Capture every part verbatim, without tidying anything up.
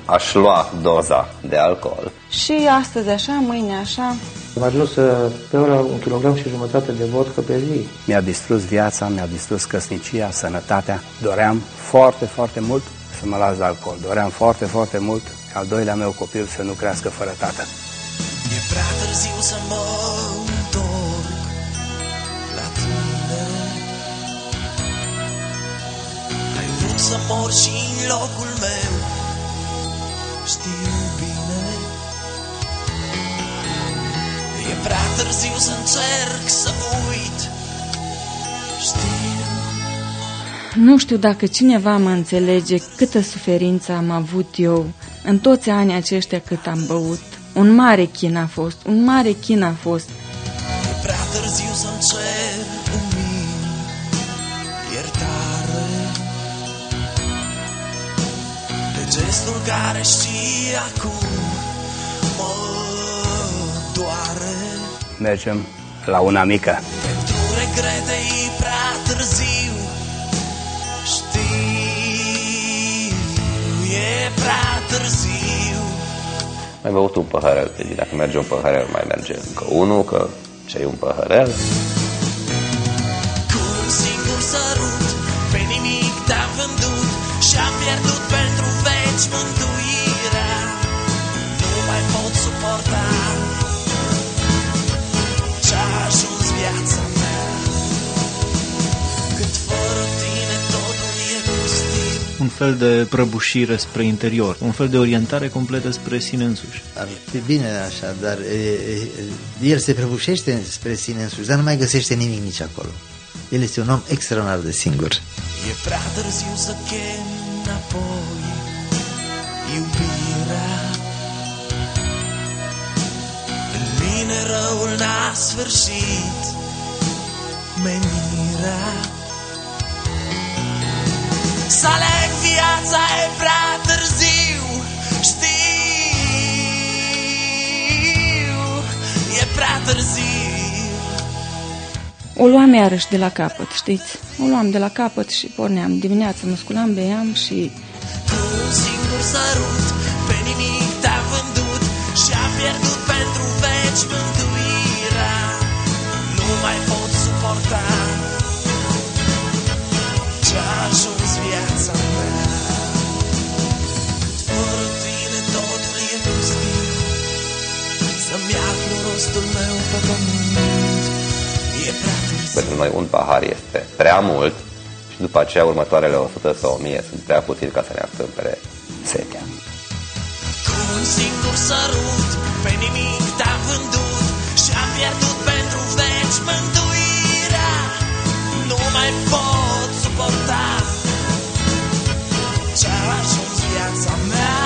aș lua doza de alcool. Și astăzi așa, mâine așa. Am ajuns să beau la un kilogram și jumătate de vodcă pe zi. Mi-a distrus viața, mi-a distrus căsnicia, sănătatea. Doream foarte, foarte mult să mă las de alcool. Doream foarte, foarte mult al doilea meu copil să nu crească fără tată. E prea târziu să mă întorc la tine. Ai vrut să mor și în locul meu, știu bine. E prea târziu să încerc să uit, știu. Nu știu dacă cineva mă înțelege câtă suferință am avut eu în toți anii aceștia cât am băut. Un mare chin a fost, un mare chin a fost. E prea târziu să-mi cer în mine iertare de gestul care știi acum mă doare. Mergem la una mică. Pentru regrete e prea târziu, știu, e prea târziu. Mai băut un păhărel, că dacă merge un păhărel, mai merge încă unul, că ce e un păhărel. Cu un singur sărut, pe nimic te-am vândut și-am pierdut pentru veci mântuirea. Nu mai pot suporta ce-a ajuns viața mea, când fără tine totul e pustiu. Un fel de prăbușire spre interior, un fel de orientare completă spre sine însuși. Ar fi bine așa, dar e, e, el se prăbușește spre sine însuși, dar nu mai găsește nimic nici acolo. El este un om extraordinar de singur. E prea târziu să chem înapoi iubirea. În mine răul n-a sfârșit menirea. Să aleg viața e prea târziu, știu, e prea târziu. O luam iarăși de la capăt, știți? O luam de la capăt și porneam. Dimineața mă sculam, beam și... Cu un singur sărut, pe nimic te-am vândut și-am pierdut pentru veci mântuirea. Nu mai pot suporta ce-a ajuns viața mea. Fără tine totul e pustiu, să-mi aflu rostul meu pe pământ. E prea târziu. Pentru noi un pahar este prea mult și după aceea următoarele o sută sau o mie sunt prea puțin ca să ne astâmpere setea. Cu un singur sărut, pe nimic te-am vândut și-am pierdut pentru veci mântuirea. Nu mai pot suporta ce-a ajuns viața mea.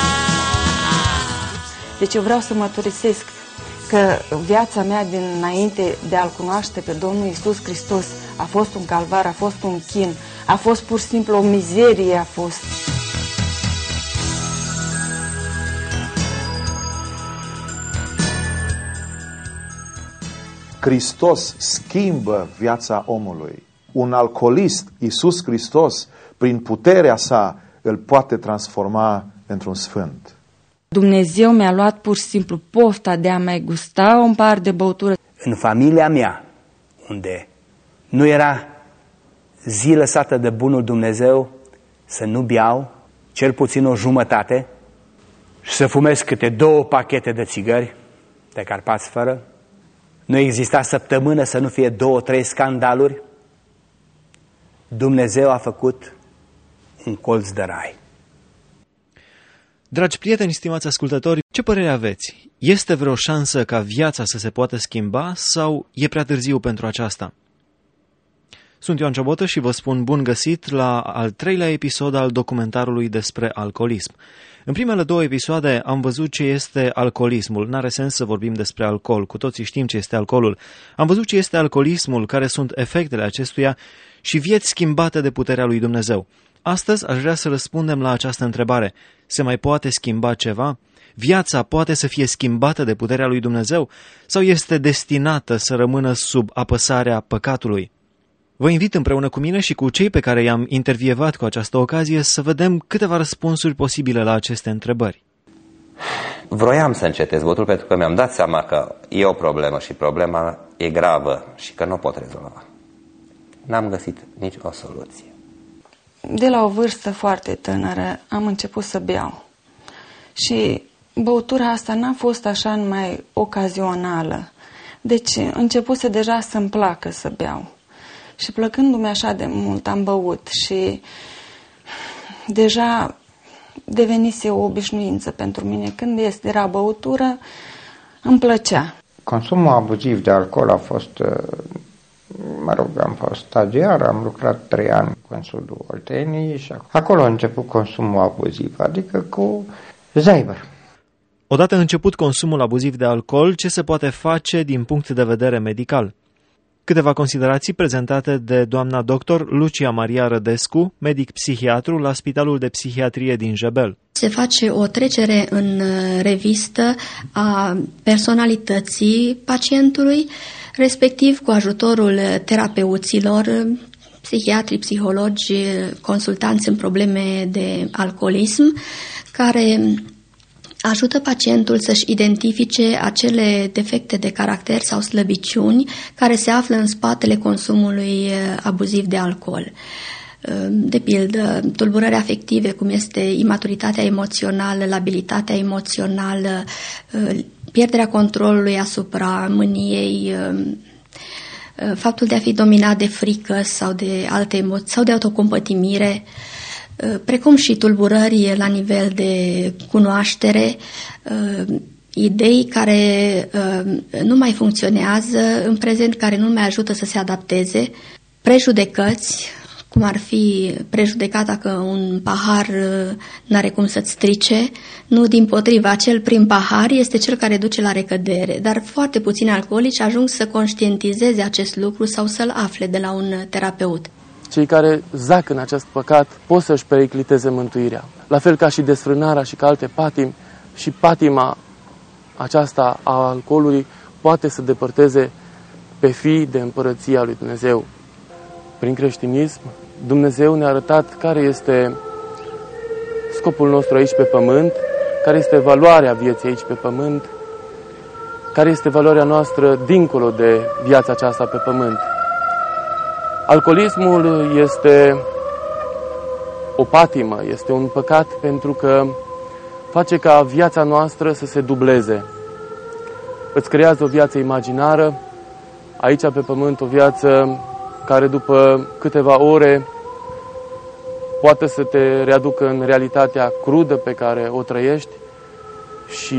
Deci eu vreau să mărturisesc că viața mea dinainte de a-L cunoaște pe Domnul Iisus Hristos a fost un calvar, a fost un chin, a fost pur și simplu o mizerie, a fost. Hristos schimbă viața omului. Un alcoolist, Iisus Hristos, prin puterea sa, îl poate transforma într-un sfânt. Dumnezeu mi-a luat pur și simplu pofta de a mai gusta un par de băutură. În familia mea, unde nu era zi lăsată de bunul Dumnezeu să nu beau cel puțin o jumătate și să fumez câte două pachete de țigări de Carpați fără, nu exista săptămână să nu fie două, trei scandaluri, Dumnezeu a făcut un colț de rai. Dragi prieteni, stimați ascultători, ce părere aveți? Este vreo șansă ca viața să se poată schimba sau e prea târziu pentru aceasta? Sunt Ioan Ciobotă și vă spun bun găsit la al treilea episod al documentarului despre alcoolism. În primele două episoade am văzut ce este alcoolismul. N-are sens să vorbim despre alcool, cu toții știm ce este alcoolul. Am văzut ce este alcoolismul, care sunt efectele acestuia și vieți schimbate de puterea lui Dumnezeu. Astăzi aș vrea să răspundem la această întrebare. Se mai poate schimba ceva? Viața poate să fie schimbată de puterea lui Dumnezeu sau este destinată să rămână sub apăsarea păcatului? Vă invit împreună cu mine și cu cei pe care i-am intervievat cu această ocazie să vedem câteva răspunsuri posibile la aceste întrebări. Vroiam să încetez votul pentru că mi-am dat seama că e o problemă și problema e gravă și că nu o pot rezolva. N-am găsit nici o soluție. De la o vârstă foarte tânără am început să beau. Și băutura asta n-a fost așa numai ocazională. Deci începuse deja să-mi placă să beau. Și plăcându-mi așa de mult am băut și deja devenise o obișnuință pentru mine. Când este era băutură, îmi plăcea. Consumul abuziv de alcool a fost, mă rog, am fost stagiar, am lucrat trei ani în sudul Olteniei și acolo a început consumul abuziv, adică cu zaibăr. Odată început consumul abuziv de alcool, ce se poate face din punct de vedere medical? Câteva considerații prezentate de doamna doctor Lucia Maria Rădescu, medic psihiatru la Spitalul de Psihiatrie din Jebel. Se face o trecere în revistă a personalității pacientului, respectiv cu ajutorul terapeuților, psihiatri, psihologi, consultanți în probleme de alcoolism, care ajută pacientul să-și identifice acele defecte de caracter sau slăbiciuni care se află în spatele consumului abuziv de alcool. De pildă, tulburări afective, cum este imaturitatea emoțională, labilitatea emoțională, pierderea controlului asupra mâniei, faptul de a fi dominat de frică sau de alte emoții sau de autocompătimire, precum și tulburări la nivel de cunoaștere, idei care nu mai funcționează în prezent, care nu mai ajută să se adapteze, prejudecăți, cum ar fi prejudecata că un pahar n-are cum să-ți strice, nu, dimpotrivă, acel prim pahar este cel care duce la recădere, dar foarte puțini alcoolici ajung să conștientizeze acest lucru sau să-l afle de la un terapeut. Cei care zac în acest păcat pot să-și pericliteze mântuirea. La fel ca și desfrânarea și ca alte patimi, și patima aceasta a alcoolului poate să depărteze pe fii de împărăția lui Dumnezeu. Prin creștinism, Dumnezeu ne-a arătat care este scopul nostru aici pe pământ, care este valoarea vieții aici pe pământ, care este valoarea noastră dincolo de viața aceasta pe pământ. Alcoolismul este o patimă, este un păcat pentru că face ca viața noastră să se dubleze. Îți creează o viață imaginară, aici pe pământ o viață care după câteva ore poate să te readucă în realitatea crudă pe care o trăiești și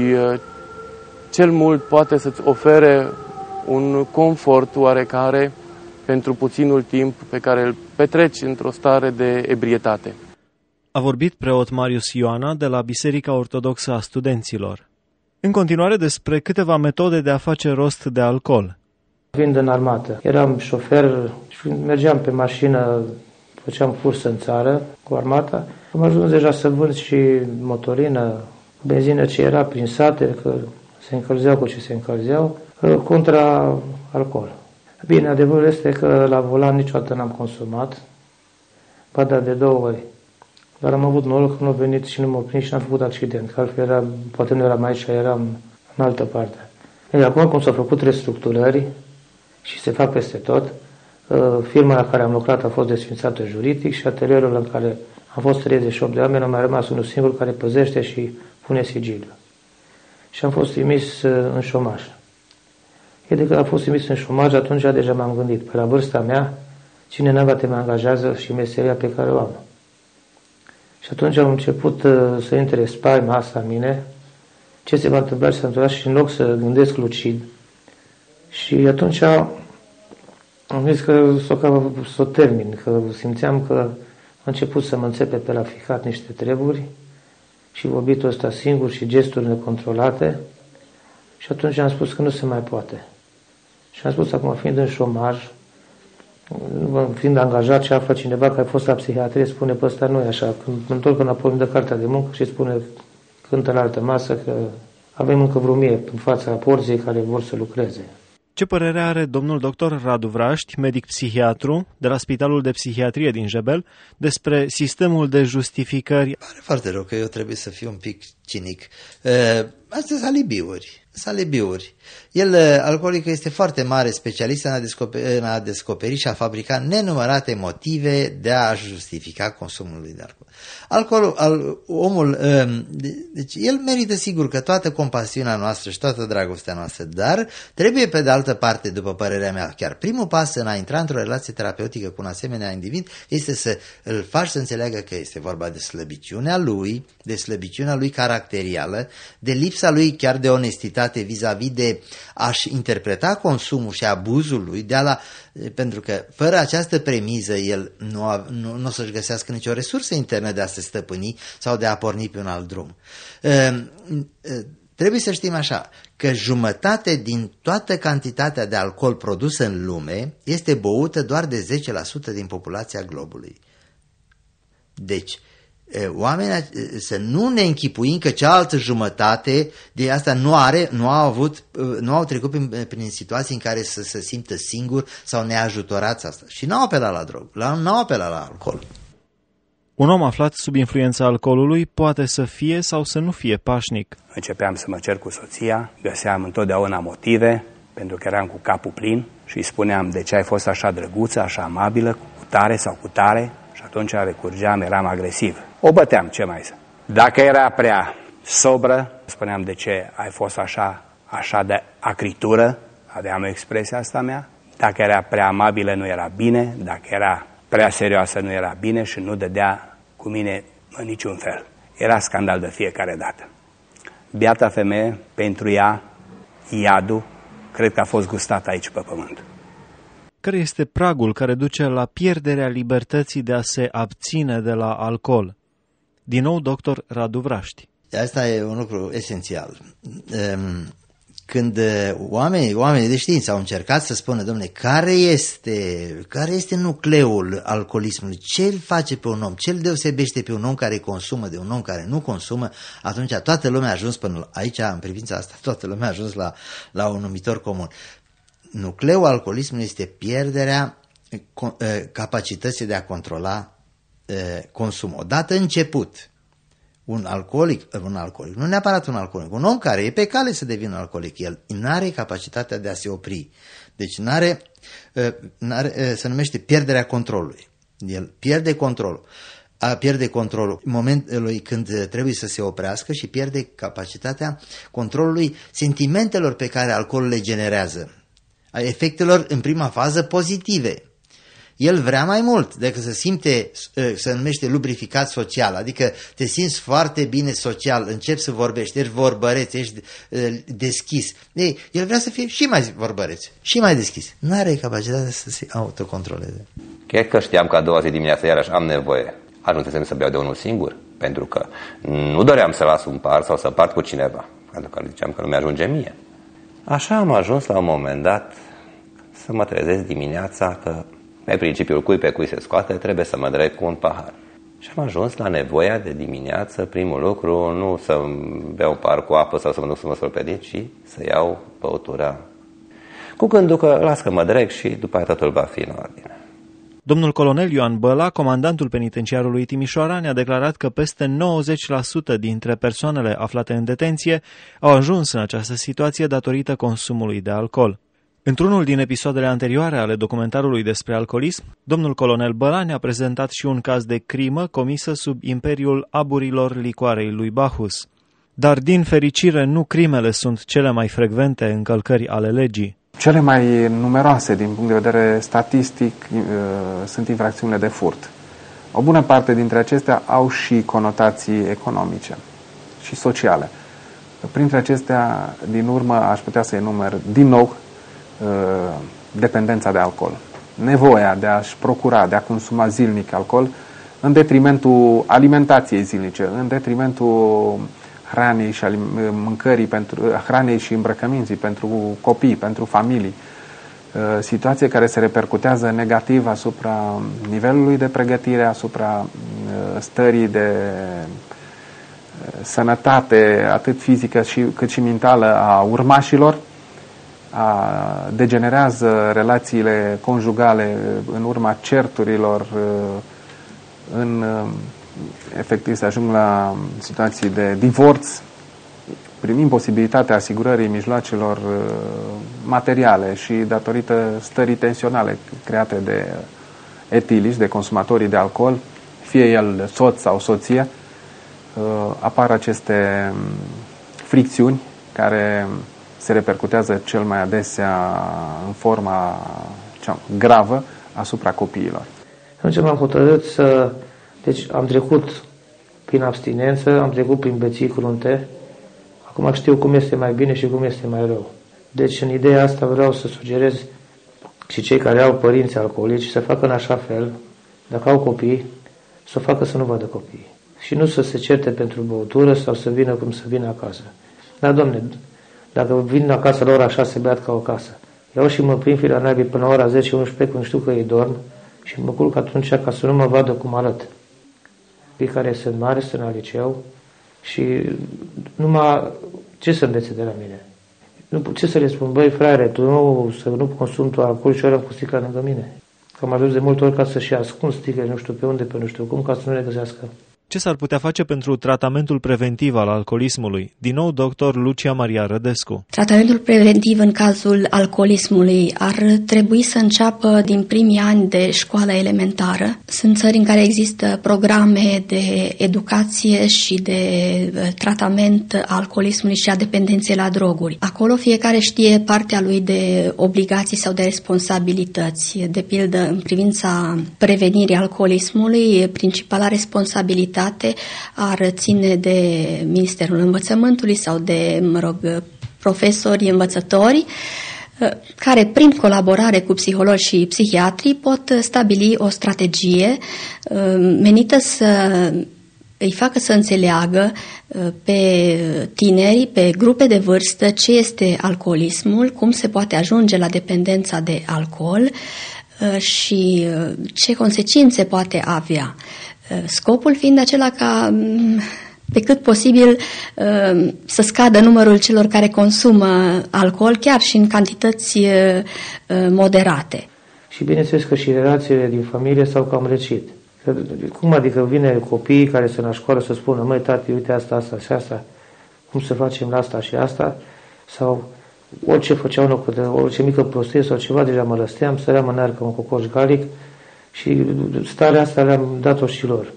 cel mult poate să-ți ofere un confort oarecare pentru puținul timp pe care îl petreci într-o stare de ebrietate. A vorbit preot Marius Ioana de la Biserica Ortodoxă a Studenților. În continuare despre câteva metode de a face rost de alcool. Fiind în armată, eram șofer și mergeam pe mașină, făceam cursă în țară cu armata. Am ajuns deja să vând și motorină, benzină ce era prin sate, că se încălzeau cu ce se încălzeau, contra alcool. Bine, adevărul este că la volan niciodată n-am consumat, ba da, de două ori. Dar am avut noroc că nu a venit și nu m-a prins și n-am făcut accident, că altfel era, poate nu eram aici, eram în altă parte. Ei, acum cum s-au făcut restructurări și se fac peste tot, firma la care am lucrat a fost desfințată juridic și atelierul în care am fost treizeci și opt de oameni, a mai rămas unul singur care păzește și pune sigiliu. Și am fost trimis în șomaj. E de când am fost trimis în șomaj, atunci deja m-am gândit, pe la vârsta mea, cine n-avea te mă angajează și meseria pe care o am. Și atunci am început uh, să intre spaima asta în mine, ce se va întâmpla și s-a întâmplat și în loc să gândesc lucid. Și atunci am zis că s-o, că s-o termin, că simțeam că a început să mă înțepe pe la ficat niște treburi și vorbitul ăsta singur și gesturi necontrolate. Și atunci am spus că nu se mai poate. Și am spus, acum fiind în șomaj, fiind angajat și află cineva care a fost la psihiatrie, spune, pe ăsta nu e așa. Când mă întorc înapoi, îmi dă cartea de muncă și spune, cântă la altă masă, că avem încă vreo mie în fața porții care vor să lucreze. Ce părere are domnul doctor Radu Vraști, medic psihiatru de la Spitalul de Psihiatrie din Jebel, despre sistemul de justificări? Pare foarte rău că eu trebuie să fiu un pic cinic. Astea sunt alibiuri. Sunt alibiuri. El, alcoolicul, este foarte mare specialist în a, descoperi, în a descoperi și a fabrica nenumărate motive de a justifica consumul lui de alcool. Alcoolul, al, omul, deci el merită sigur că toată compasiunea noastră și toată dragostea noastră, dar trebuie pe de altă parte, după părerea mea, chiar primul pas în a intra într-o relație terapeutică cu un asemenea individ este să îl faci să înțeleagă că este vorba de slăbiciunea lui, de slăbiciunea lui caracterială, de lipsa lui chiar de onestitate vis-a-vis de a-și interpreta consumul și abuzul lui, de a la, pentru că fără această premiză el nu, a, nu, nu o să-și găsească nicio resursă internă de a se stăpâni sau de a porni pe un alt drum. Uh, uh, trebuie să știm așa, că jumătate din toată cantitatea de alcool produsă în lume este băută doar de zece la sută din populația globului. Deci, oamenii, să nu ne închipuim că cealaltă jumătate de asta nu are, nu au avut, nu au trecut prin, prin situații în care să se simtă singur sau neajutorați asta. Și nu au apelat la drog, nu au apelat la alcool. Un om aflat sub influența alcoolului poate să fie sau să nu fie pașnic. Începeam să mă cer cu soția, găseam întotdeauna motive, pentru că eram cu capul plin și îi spuneam de ce ai fost așa drăguță, așa amabilă, cu tare sau cu tare, și atunci recurgeam, eram agresiv. O băteam, ce mai să. Dacă era prea sobră, spuneam de ce ai fost așa, așa de acritură, aveam expresia asta mea. Dacă era prea amabilă, nu era bine, dacă era prea serioasă, nu era bine și nu dădea cu mine în niciun fel. Era scandal de fiecare dată. Biata femeie, pentru ea, iadul, cred că a fost gustat aici pe pământ. Care este pragul care duce la pierderea libertății de a se abține de la alcool? Din nou, doctor Radu Vraști. Asta e un lucru esențial. Când oamenii, oamenii de știință au încercat să spună, dom'le, care este, care este nucleul alcoolismului, ce îl face pe un om, ce îl deosebește pe un om care consumă de un om care nu consumă, atunci toată lumea a ajuns până aici, în privința asta, toată lumea a ajuns la, la un numitor comun. Nucleul alcoolismului este pierderea capacității de a controla consumul. Odată început, un alcoolic, un alcoolic, nu neapărat un alcoolic, un om care e pe cale să devină alcoolic, el nu are capacitatea de a se opri. Deci nu are, n-are, se numește pierderea controlului. El pierde controlul. A pierde controlul în momentul când trebuie să se oprească și pierde capacitatea controlului sentimentelor pe care alcoolul le generează, a efectelor în prima fază pozitive. El vrea mai mult decât să simte, se numește lubrificat social, adică te simți foarte bine social, începi să vorbești, ești vorbăreț, ești deschis. Ei, el vrea să fie și mai vorbăreț, și mai deschis. Nu are capacitatea să se autocontroleze. Cred că știam că a doua zi dimineața iarăși am nevoie. Ajunsesem să beau de unul singur, pentru că nu doream să las un par sau să part cu cineva, pentru că ziceam că nu mi-ajunge mie. Așa am ajuns la un moment dat să mă trezesc dimineața că pe principiul cui pe cui se scoate trebuie să mă dreg cu un pahar. Și am ajuns la nevoia de dimineață, primul lucru, nu să beau par cu apă sau să mă duc să mă spăl pe dinți, ci să iau băutura. Cu gândul că las că mă dreg și după aia totul va fi în ordine. Domnul colonel Ioan Băla, comandantul penitenciarului Timișoara, ne-a declarat că peste nouăzeci la sută dintre persoanele aflate în detenție au ajuns în această situație datorită consumului de alcool. Într-unul din episoadele anterioare ale documentarului despre alcoolism, domnul colonel Băla ne-a prezentat și un caz de crimă comisă sub imperiul aburilor licoarei lui Bacchus. Dar, din fericire, nu crimele sunt cele mai frecvente încălcări ale legii. Cele mai numeroase din punct de vedere statistic sunt infracțiunile de furt. O bună parte dintre acestea au și conotații economice și sociale. Printre acestea, din urmă, aș putea să enumer din nou dependența de alcool. Nevoia de a-și procura, de a consuma zilnic alcool în detrimentul alimentației zilnice, în detrimentul hranei și mâncării, pentru, hranei și îmbrăcăminții pentru copii, pentru familii. Situație care se repercutează negativ asupra nivelului de pregătire, asupra stării de sănătate, atât fizică și, cât și mentală a urmașilor. a, degenerează relațiile conjugale în urma certurilor, în, efectiv se ajung la situații de divorț, prin imposibilitatea asigurării mijloacelor materiale și datorită stării tensionale create de etilici, de consumatorii de alcool, fie el soț sau soție, apar aceste fricțiuni care se repercutează cel mai adesea în forma cea gravă asupra copiilor. Atunci m-am hotărât să... Deci am trecut prin abstinență, am trecut prin beții crunte, acum știu cum este mai bine și cum este mai rău. Deci în ideea asta vreau să sugerez și cei care au părinți alcoolici să facă în așa fel, dacă au copii, să o facă să nu vadă copiii. Și nu să se certe pentru băutură sau să vină cum să vină acasă. Dar, Doamne, dacă vin acasă la ora șase, beat ca o casă. Iau și mă prind la naibii până la ora zece unsprezece când știu că ei dorm și mă culc atunci ca să nu mă vadă cum arăt. Cei care sunt mari, sunt la liceu și numai ce să învețe de la mine? Nu, ce să le spun? Băi, fraiere, tu nu, să nu consumi tu alcool și ori cu sticla lângă mine. Că am ajuns de multe ori ca să-și ascund sticle, nu știu pe unde, pe nu știu cum, ca să nu le găsească. Ce s-ar putea face pentru tratamentul preventiv al alcoolismului? Din nou, doctor Lucia Maria Rădescu. Tratamentul preventiv în cazul alcoolismului ar trebui să înceapă din primii ani de școală elementară. Sunt țări în care există programe de educație și de tratament a alcoolismului și a dependenței la droguri. Acolo fiecare știe partea lui de obligații sau de responsabilități. De pildă, în privința prevenirii alcoolismului, principala responsabilitate ar ține de Ministerul Învățământului sau de, mă rog, profesori, învățători, care prin colaborare cu psihologi și psihiatri pot stabili o strategie menită să îi facă să înțeleagă pe tineri, pe grupe de vârstă, ce este alcoolismul, cum se poate ajunge la dependența de alcool și ce consecințe poate avea. Scopul fiind acela ca pe cât posibil să scadă numărul celor care consumă alcool, chiar și în cantități moderate. Și bineînțeles că și relațiile din familie s-au cam răcit. Cum adică vine copiii care sunt la școală să spună, măi tati, uite asta, asta și asta, cum să facem la asta și asta, sau orice făceau nou, orice mică prostie sau ceva, deja mă răsteam, săream în aer ca un cocoș galic și starea asta le-am dat-o și lor.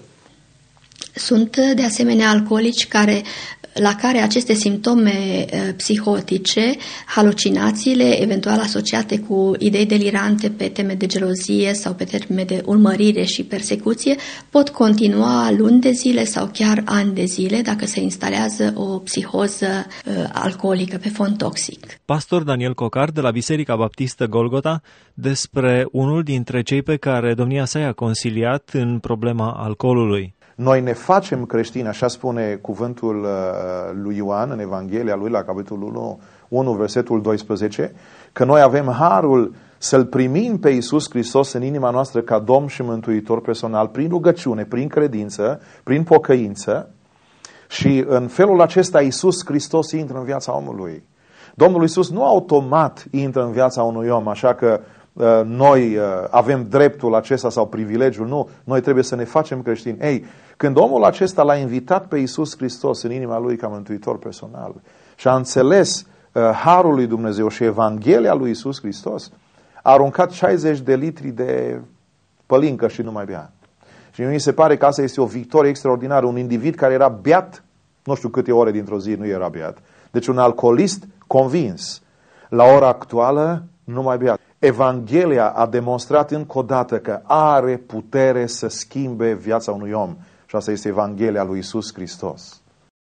Sunt de asemenea alcoolici care, la care aceste simptome psihotice, halucinațiile, eventual asociate cu idei delirante pe teme de gelozie sau pe teme de urmărire și persecuție, pot continua luni de zile sau chiar ani de zile dacă se instalează o psihoză alcoolică pe fond toxic. Pastor Daniel Cocar de la Biserica Baptistă Golgota despre unul dintre cei pe care domnia sa i-a consiliat în problema alcoolului. Noi ne facem creștini, așa spune cuvântul uh, lui Ioan în Evanghelia lui la capitolul unu, versetul doisprezece, că noi avem harul să-L primim pe Iisus Hristos în inima noastră ca Domn și Mântuitor personal, prin rugăciune, prin credință, prin pocăință și în felul acesta Iisus Hristos intră în viața omului. Domnul Iisus nu automat intră în viața unui om, așa că noi avem dreptul acesta sau privilegiul, nu, noi trebuie să ne facem creștini. Ei, când omul acesta l-a invitat pe Iisus Hristos în inima lui ca mântuitor personal și a înțeles uh, harul lui Dumnezeu și Evanghelia lui Iisus Hristos, a aruncat șaizeci de litri de pălincă și nu mai bea. Și mi se pare că asta este o victorie extraordinară. Un individ care era beat, nu știu câte ore dintr-o zi nu era beat, deci un alcoolist convins, la ora actuală nu mai bea. Evanghelia a demonstrat încă o dată că are putere să schimbe viața unui om. Și asta este Evanghelia lui Iisus Hristos.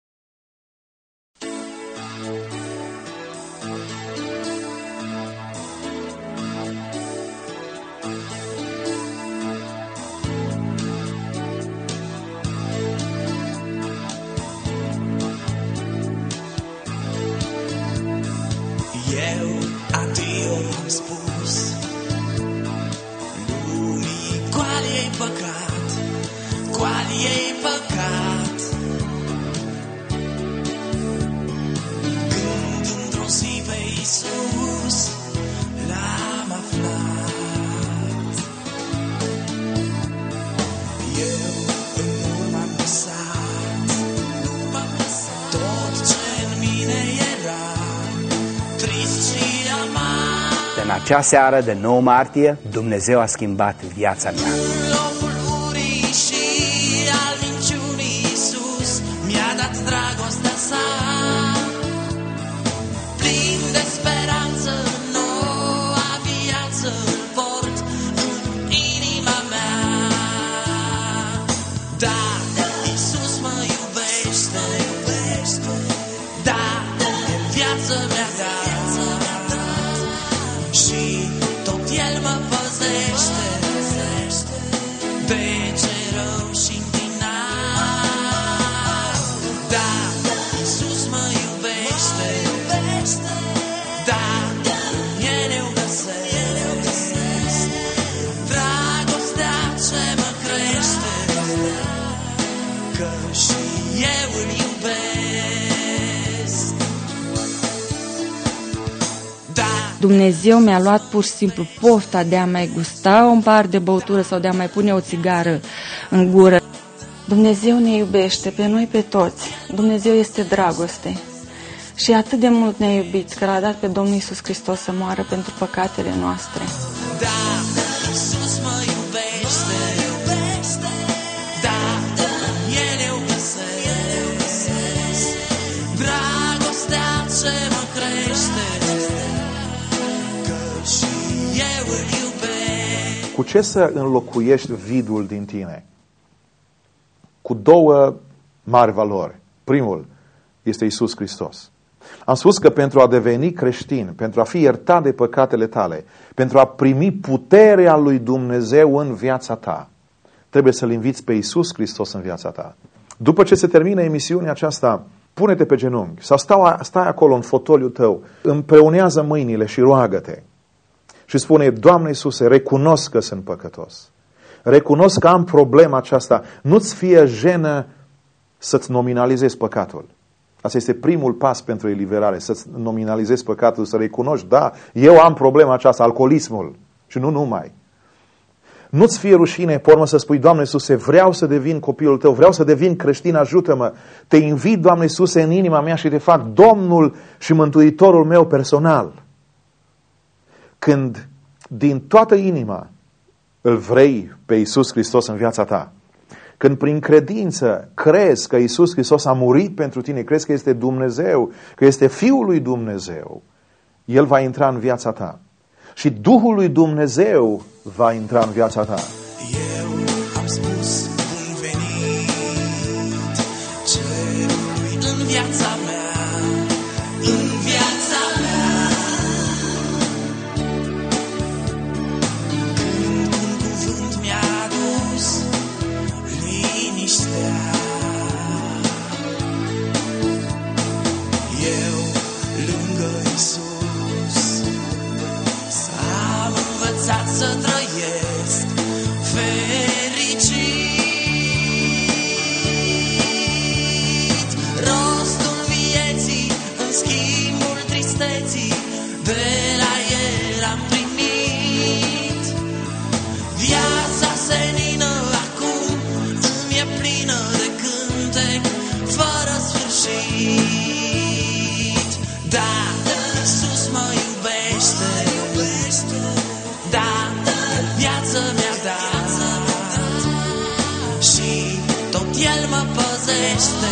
Eu adio am spus lumii, goal ei păcat, goal ei păcat. acea seară de nouă martie, Dumnezeu a schimbat viața mea. Dumnezeu mi-a luat pur și simplu pofta de a mai gusta un pahar de băutură sau de a mai pune o țigară în gură. Dumnezeu ne iubește pe noi pe toți. Dumnezeu este dragoste. Și atât de mult ne-a iubit că l-a dat pe Domnul Iisus Hristos să moară pentru păcatele noastre. Da, Iisus mă iubește, iubește. Da, El eu găsesc dragostea ce mă crește, că și eu îl iubesc. Cu ce să înlocuiești vidul din tine? Cu două mari valori. Primul este Iisus Hristos. Am spus că pentru a deveni creștin, pentru a fi iertat de păcatele tale, pentru a primi puterea lui Dumnezeu în viața ta, trebuie să-L inviți pe Iisus Hristos în viața ta. După ce se termină emisiunea aceasta, pune-te pe genunchi sau stai, stai acolo în fotoliul tău, împreunează mâinile și roagă-te. Și spune, Doamne Iisuse, recunosc că sunt păcătos. Recunosc că am problema aceasta. Nu-ți fie jenă să-ți nominalizezi păcatul. Asta este primul pas pentru eliberare, să-ți nominalizezi păcatul, să recunoști, da, eu am problema aceasta, alcoolismul. Și nu numai. Nu-ți fie rușine, pe urmă să spui, Doamne Iisuse, vreau să devin copilul Tău, vreau să devin creștin, ajută-mă. Te invit, Doamne Iisuse, în inima mea și te fac Domnul și Mântuitorul meu personal. Când din toată inima îl vrei pe Iisus Hristos în viața ta, când prin credință crezi că Iisus Hristos a murit pentru tine, crezi că este Dumnezeu, că este Fiul lui Dumnezeu, El va intra în viața ta. Și Duhul lui Dumnezeu va intra în viața ta. Eu am spus bun venit cerului în viața mea, în viața mea. Când un cuvânt mi-a adus liniștea, eu lângă Iisus s-am învățat să trăiesc fericit. Rostul vieții în schimbul tristeții de la El am primit. Viața senină acum îmi e plină de cântec fără sfârșit. Da, Iisus mă iubește, da, viața mi-a dat și tot El mă păzește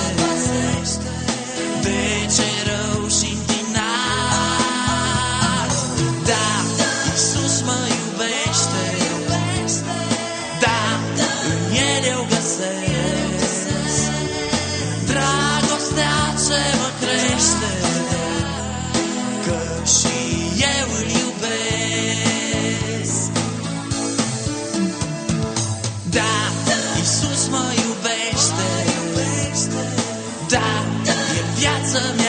de ce rău și întinat. Da, Iisus mă iubește, da, în El eu găsesc dragostea ce mă crește, că și eu îl iubesc. Da, Iisus mă iubește, da, El viața mea.